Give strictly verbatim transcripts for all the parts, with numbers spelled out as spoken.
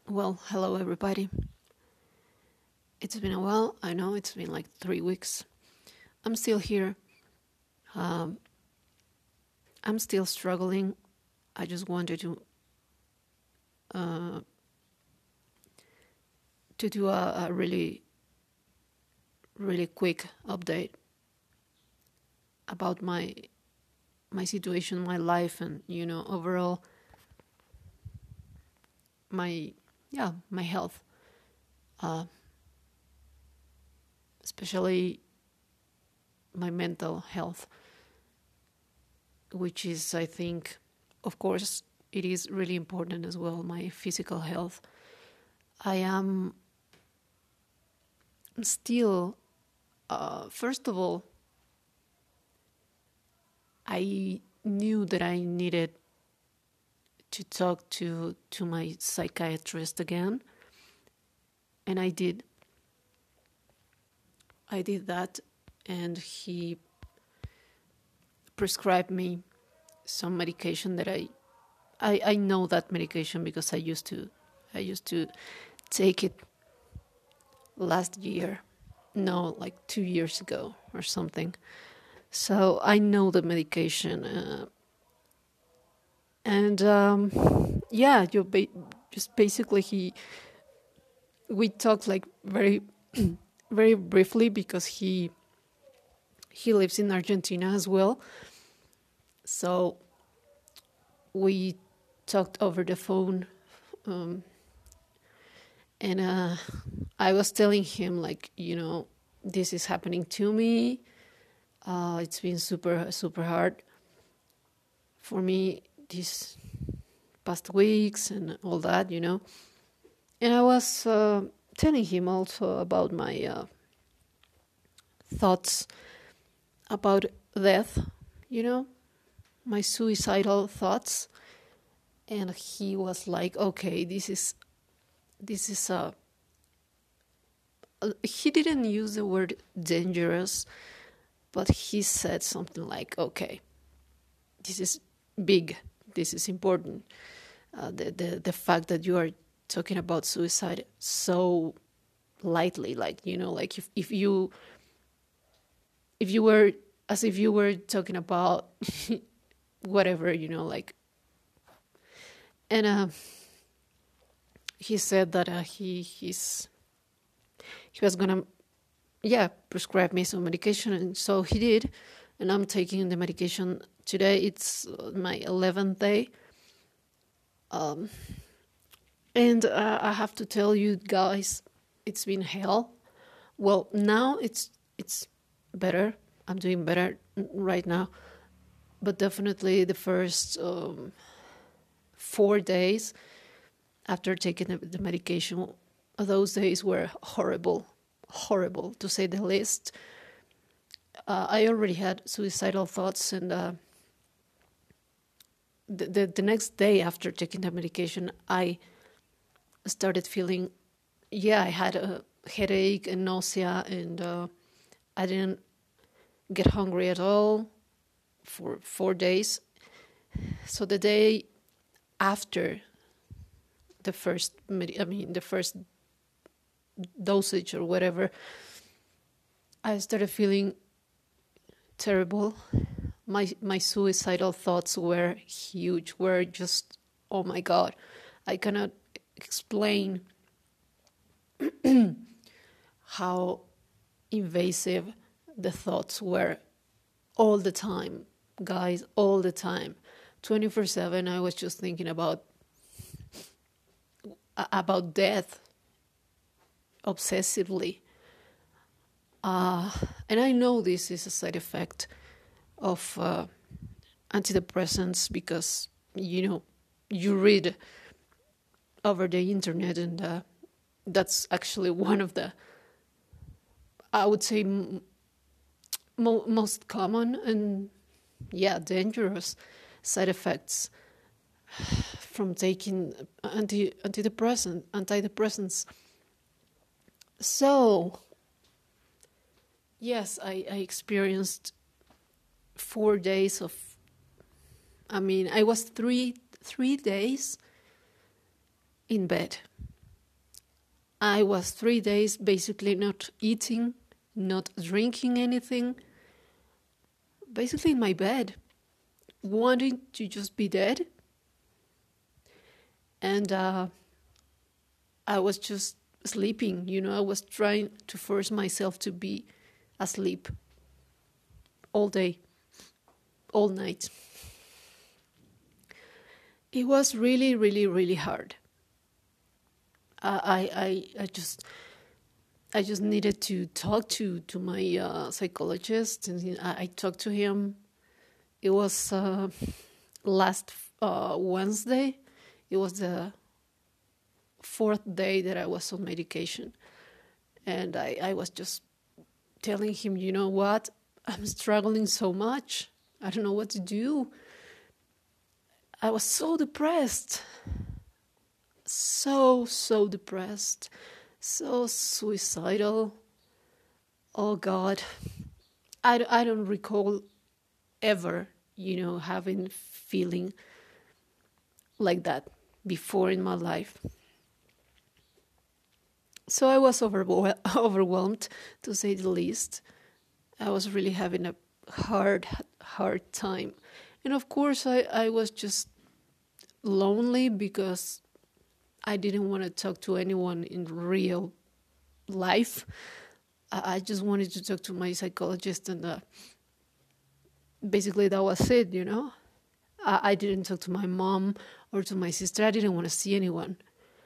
Well, hello everybody. It's been a while. I know it's been like three weeks. I'm still here. Um, I'm still struggling. I just wanted to uh, to do a, a really, really quick update about my my situation, my life, and you know overall my yeah my health, uh, especially my mental health, which is I think, of course, it is really important as well. My physical health. I am still, uh, first of all, I knew that I needed to talk to to my psychiatrist again, and I did. I did that, and he prescribed me some medication that I, I I know that medication because I used to I used to take it last year, no, like two years ago or something. So I know the medication, uh, and um, yeah, you ba- just basically he we talked like very very briefly because he he lives in Argentina as well. So we talked over the phone, um, and uh, I was telling him like, you know, this is happening to me. Uh, it's been super super hard for me these past weeks and all that, you know. And I was uh, telling him also about my uh, thoughts about death, you know, my suicidal thoughts. And he was like, okay, this is, this is a, uh, he didn't use the word dangerous, but he said something like, okay, this is big, this is important. Uh, the, the, the fact that you are talking about suicide so lightly, like, you know, like if, if you, if you were, as if you were talking about whatever, you know, like, and uh, he said that uh, he he's he was gonna yeah prescribe me some medication, and so he did, and I'm taking the medication today. It's uh, my eleventh day, um, and uh, I have to tell you guys, it's been hell. Well, now it's it's better. I'm doing better right now, but definitely the first um, four days after taking the, the medication, those days were horrible, horrible to say the least. Uh, I already had suicidal thoughts, and uh, the, the the next day after taking the medication, I started feeling, yeah, I had a headache and nausea, and uh, I didn't get hungry at all for four days. So the day after the first, med- I mean, the first dosage or whatever, I started feeling terrible. My my suicidal thoughts were huge. Were just, oh my god, I cannot explain how invasive the thoughts were all the time, guys, all the time, twenty-four seven. I was just thinking about about death obsessively. Uh, and I know this is a side effect of uh, antidepressants because, you know, you read over the internet, and uh, that's actually one of the, I would say, m- mo- most common and, yeah, dangerous side effects from taking anti antidepressant antidepressants. So, yes, I, I experienced four days of, I mean, I was three three days in bed. I was three days basically not eating, not drinking anything, basically in my bed, wanting to just be dead. And uh, I was just sleeping, you know, I was trying to force myself to be asleep all day, all night. It was really, really, really hard. I, I, I just, I just needed to talk to to my uh, psychologist, and I, I talked to him. It was uh, last uh, Wednesday. It was the fourth day that I was on medication, and I, I was just telling him, you know what, I'm struggling so much. I don't know what to do. I was so depressed. So, so depressed. So suicidal. Oh, God. I, I don't recall ever, you know, having feeling like that before in my life. So I was overwhel- overwhelmed, to say the least. I was really having a hard, hard time. And of course, I, I was just lonely because I didn't want to talk to anyone in real life. I, I just wanted to talk to my psychologist, and uh, basically that was it, you know. I, I didn't talk to my mom or to my sister. I didn't want to see anyone.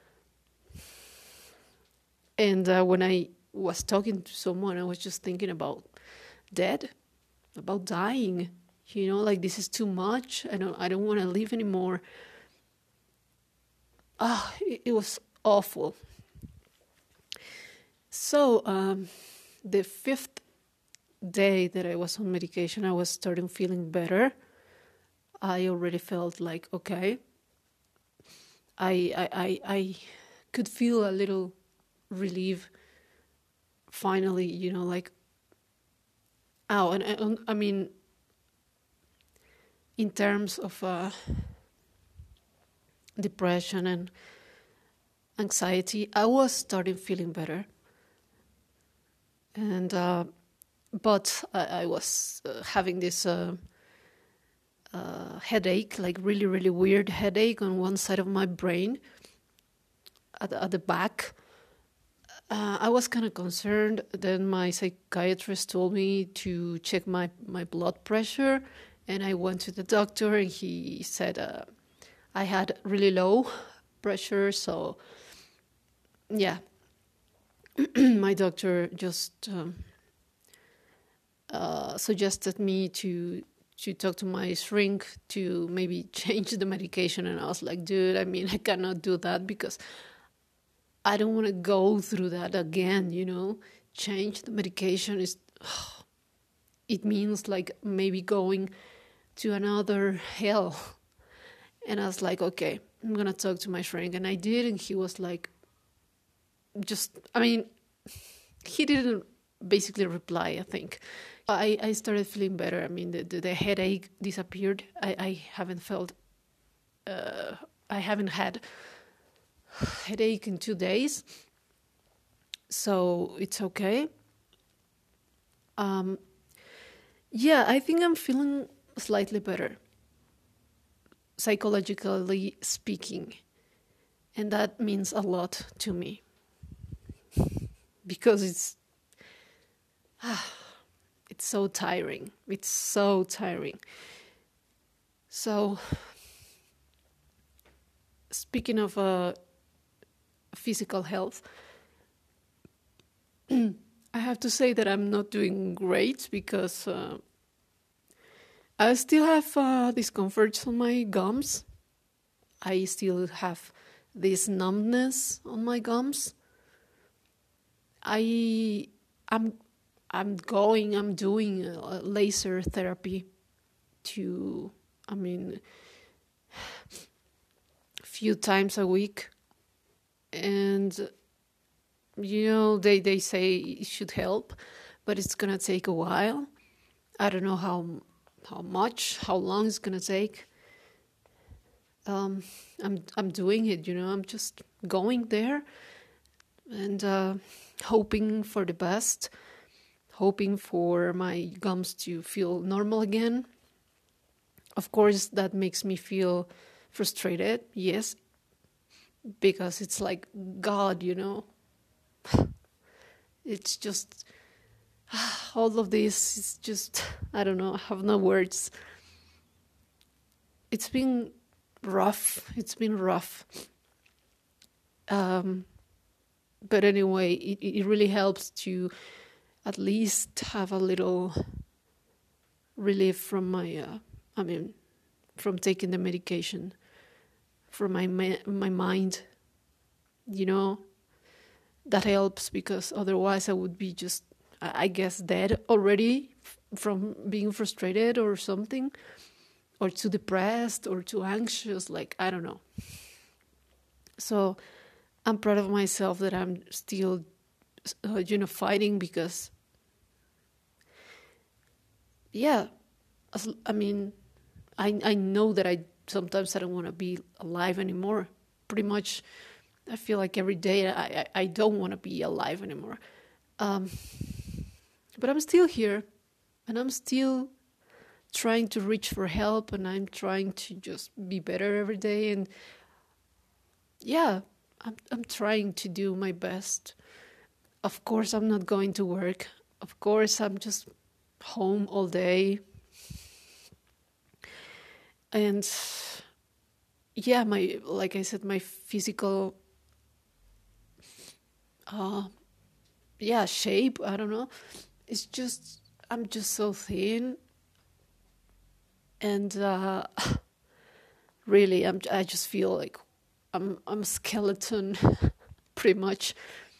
And uh, when I was talking to someone, I was just thinking about death, about dying. You know, like, this is too much. I don't, I don't want to live anymore. Ah, oh, it, it was awful. So um, the fifth day that I was on medication, I was starting feeling better. I already felt like, okay, I I I, I could feel a little relief. Finally, you know, like, oh, and I, I mean, in terms of uh, depression and anxiety, I was starting feeling better. And uh, but I, I was uh, having this uh, uh, headache, like really, really weird headache on one side of my brain, at, at the back. Uh, I was kind of concerned. Then my psychiatrist told me to check my, my blood pressure, and I went to the doctor, and he said uh, I had really low pressure. So, yeah, my doctor just um, uh, suggested me to to talk to my shrink to maybe change the medication, and I was like, dude, I mean, I cannot do that because I don't want to go through that again, you know. Change the medication is, oh, it means like maybe going to another hell. And I was like, okay, I'm going to talk to my shrink. And I did, and he was like, just, I mean, he didn't basically reply, I think. I, I started feeling better. I mean, the, the, the headache disappeared. I, I haven't felt, uh, I haven't had headache in two days, so it's okay. Um, yeah, I think I'm feeling slightly better, psychologically speaking, and that means a lot to me because it's ah, it's so tiring. It's so tiring. So, speaking of uh, physical health, I have to say that I'm not doing great because uh, I still have uh, discomforts on my gums. I still have this numbness on my gums. I I'm I'm going. I'm doing uh, laser therapy to. I mean, a few times a week, and you know they they say it should help, but it's gonna take a while. I don't know how how much, how long it's gonna take. Um, I'm I'm doing it, you know. I'm just going there and uh, hoping for the best, hoping for my gums to feel normal again. Of course, that makes me feel frustrated, yes, because it's like, God, you know, it's just, all of this is just, I don't know, I have no words. It's been rough, it's been rough. Um, but anyway, it, it really helps to at least have a little relief from my, uh, I mean, from taking the medication, from my my mind, you know, that helps, because otherwise I would be just, I guess, dead already from being frustrated or something, or too depressed or too anxious, like, I don't know. So I'm proud of myself that I'm still, uh, you know, fighting, because, yeah, I mean, I I know that I sometimes I don't want to be alive anymore. Pretty much, I feel like every day I I, I don't want to be alive anymore. Um, but I'm still here, and I'm still trying to reach for help, and I'm trying to just be better every day. And yeah, I'm I'm trying to do my best. Of course, I'm not going to work. Of course, I'm just home all day. And yeah, my like I said, my physical, uh, yeah, shape. I don't know. It's just I'm just so thin, and uh, really, I'm. I just feel like I'm. I'm a skeleton, pretty much.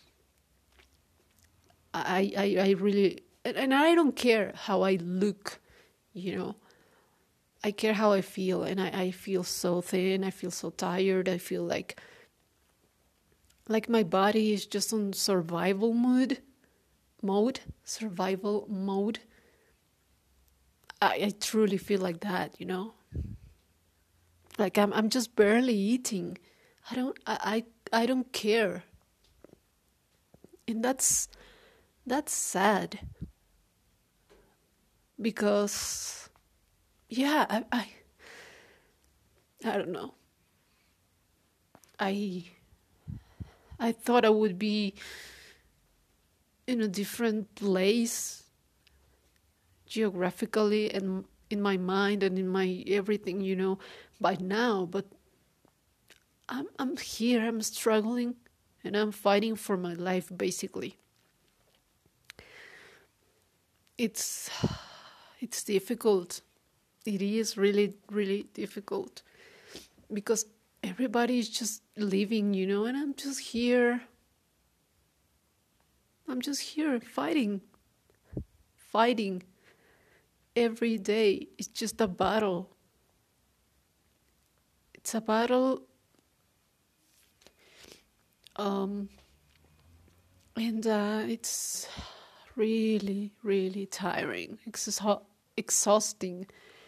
I. I. I really, and, and I don't care how I look. You know, I care how I feel, and I. I feel so thin. I feel so tired. I feel like. Like my body is just on survival mood. Mode, survival mode. I, I truly feel like that, you know. Like I'm, I'm just barely eating. I don't, I, I, I don't care, and that's that's sad. Because, yeah, I, I, I don't know. I, I thought I would be in a different place geographically and in my mind and in my everything, you know, by now, but I'm I'm here, I'm struggling, and I'm fighting for my life, basically. It's it's difficult. It is really, really difficult, because everybody is just living, you know, and I'm just here. I'm just here fighting, fighting every day. It's just a battle. It's a battle. Um, and uh, it's really, really tiring, exha- exhausting.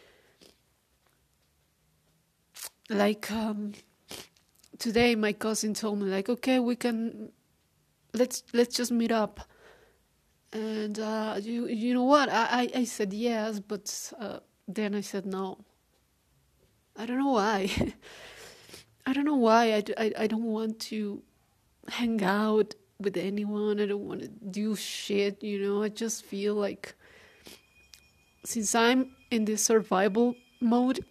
Like um, today, my cousin told me, like, okay, we can let's let's just meet up. And uh, you you know what? I I, I said yes, but uh, then I said no. I don't know why. I don't know why. I, I, I don't want to hang out with anyone. I don't want to do shit, you know. I just feel like, since I'm in this survival mode,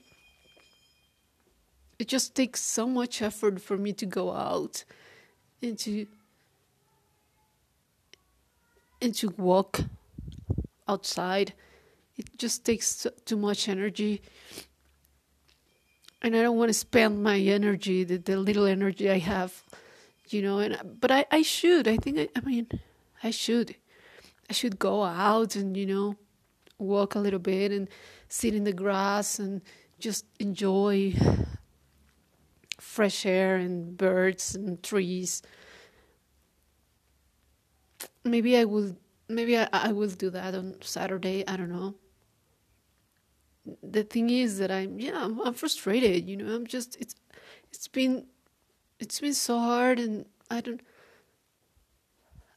it just takes so much effort for me to go out and to and to walk outside. It just takes too much energy, and I don't want to spend my energy, the, the little energy I have, you know. And but I, I should. I think I, I mean, I should. I should go out and, you know, walk a little bit and sit in the grass and just enjoy fresh air and birds and trees. Maybe I will. Maybe I, I will do that on Saturday. I don't know. The thing is that I'm yeah I'm, I'm frustrated. You know, I'm just it's it's been it's been so hard, and I don't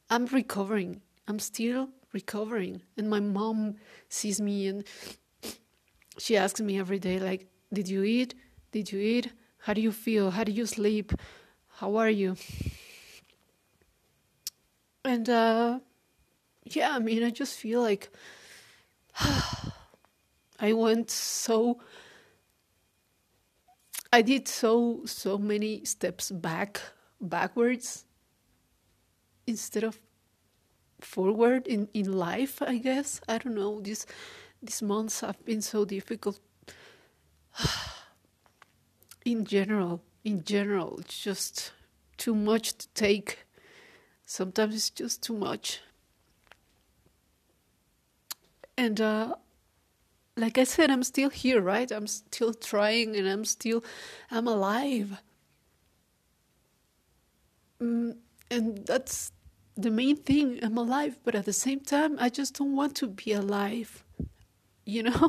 I'm recovering. I'm still recovering. And my mom sees me and she asks me every day, like, did you eat? Did you eat? How do you feel? How do you sleep? How are you? And uh, yeah, I mean, I just feel like I went so, I did so, so many steps back, backwards instead of forward in, in life, I guess. I don't know. These, these months have been so difficult in general. In general, it's just too much to take. Sometimes it's just too much. And uh, like I said, I'm still here, right? I'm still trying and I'm still, I'm alive. Mm, and that's the main thing. I'm alive, but at the same time, I just don't want to be alive. You know?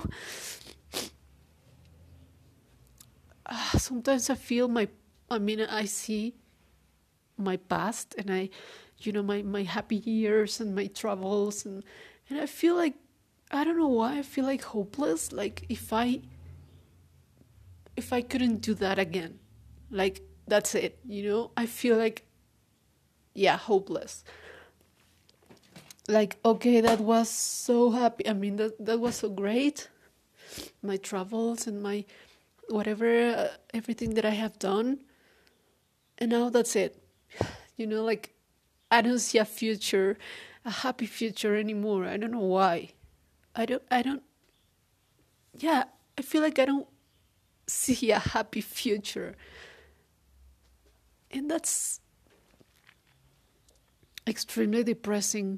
Uh, sometimes I feel my, I mean, I see my past and I, you know, my, my happy years and my travels and, and I feel like, I don't know why, I feel like hopeless. Like if I, if I couldn't do that again, like that's it, you know? I feel like, yeah, hopeless. Like, okay, that was so happy. I mean, that, that was so great. My travels and my whatever, uh, everything that I have done. And now that's it. You know, like, I don't see a future, a happy future anymore. I don't know why. I don't, I don't, yeah, I feel like I don't see a happy future. And that's extremely depressing.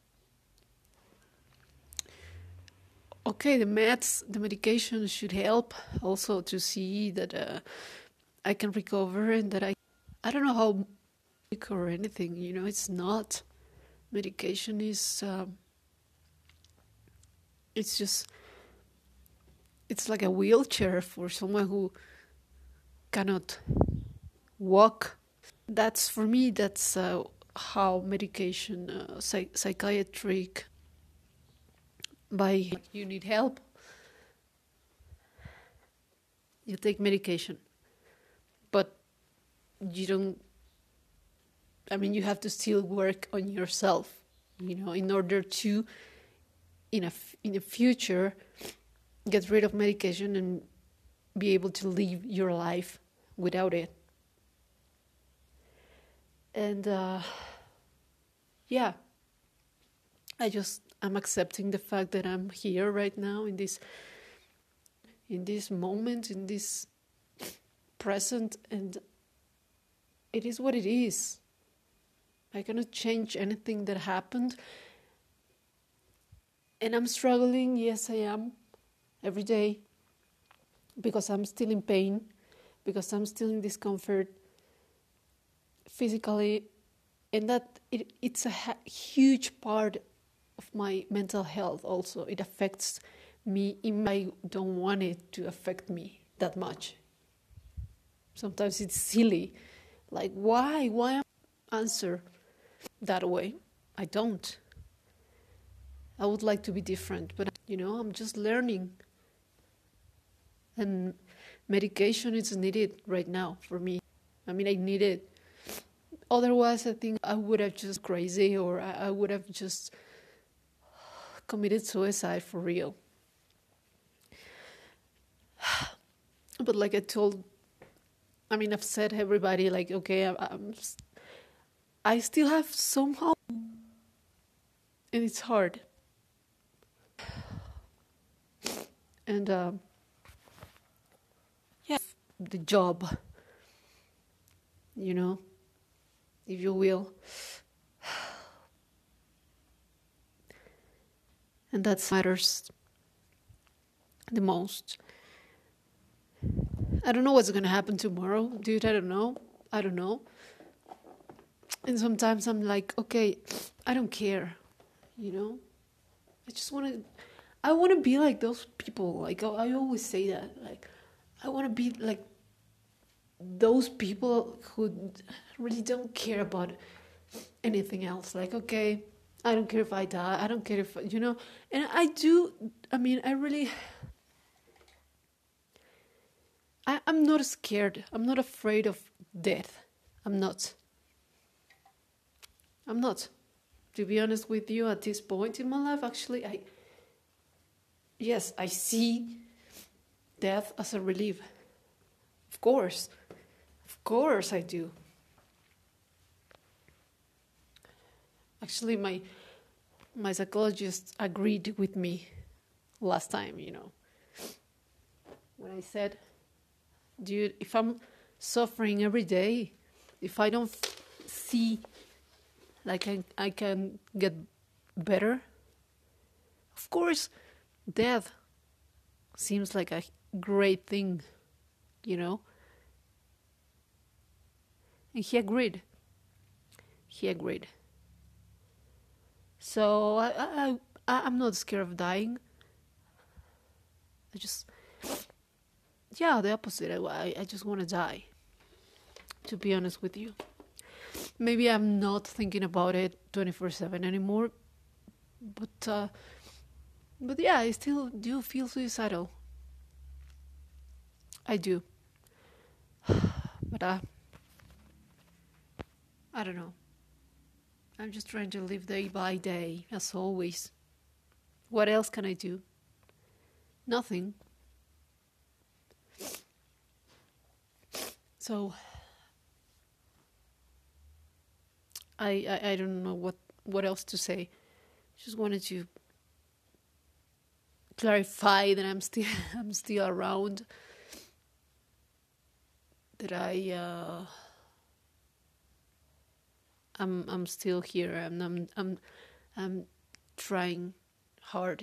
Okay, the meds, the medication should help also to see that uh, I can recover and that I, I don't know how or anything, you know, it's not. Medication is, um, it's just, it's like a wheelchair for someone who cannot walk. That's, for me, that's uh, how medication, uh, psych- psychiatric, by you need help, you take medication. But you don't, I mean, you have to still work on yourself, you know, in order to, in a, in the future, get rid of medication and be able to live your life without it. And uh, yeah, I just, I'm accepting the fact that I'm here right now in this, in this moment, in this present, and it is what it is. I cannot change anything that happened. And I'm struggling, yes I am, every day, because I'm still in pain, because I'm still in discomfort physically, and that it, it's a ha- huge part of my mental health also. It affects me, in my, I don't want it to affect me that much. Sometimes it's silly, like why, why answer that way? I don't. I would like to be different, but you know, I'm just learning. And medication is needed right now for me. I mean, I need it. Otherwise, I think I would have just crazy, or I, I would have just committed suicide for real. But like I told, I mean, I've said everybody, like, okay, I, I'm, I still have some hope, and it's hard. And uh, yeah, the job, you know, if you will. And that matters the most. I don't know what's going to happen tomorrow, dude. I don't know. I don't know. And sometimes I'm like, okay, I don't care, you know? I just want to, I want to be like those people. Like, I always say that. Like, I want to be like those people who really don't care about anything else. Like, okay, I don't care if I die. I don't care if, you know. And I do, I mean, I really, I, I'm not scared. I'm not afraid of death. I'm not. I'm not. To be honest with you, at this point in my life, actually, I, yes, I see death as a relief. Of course. Of course I do. Actually, my my psychologist agreed with me last time, you know. When I said, dude, if I'm suffering every day, if I don't f- see like I, I can get better, of course, death seems like a great thing, you know. And he agreed. He agreed. So I, I, I, I'm not scared of dying. I just, yeah, the opposite. I, I just want to die, to be honest with you. Maybe I'm not thinking about it twenty-four seven anymore, but, uh, but yeah, I still do feel suicidal. I do. But uh, I don't know. I'm just trying to live day by day, as always. What else can I do? Nothing. So I, I I don't know what what else to say. Just wanted to clarify that I'm still I'm still around. That I uh, I'm I'm still here. I'm I'm I'm I'm trying hard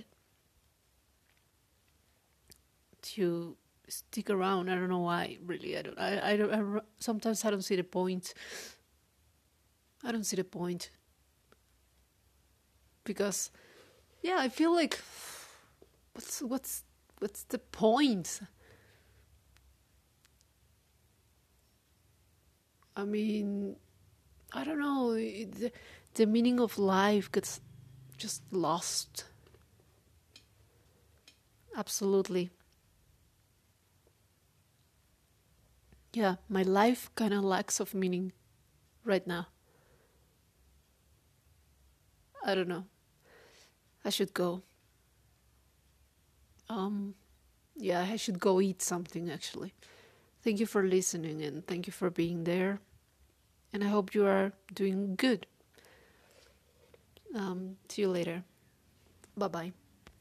to stick around. I don't know why. Really, I don't. I I don't. I, sometimes I don't see the point. I don't see the point because, yeah, I feel like what's what's what's the point? I mean, I don't know. The, the meaning of life gets just lost. Absolutely. Yeah, my life kind of lacks of meaning right now. I don't know. I should go. Um, yeah, I should go eat something actually. Thank you for listening and thank you for being there. And I hope you are doing good. Um, see you later. Bye bye.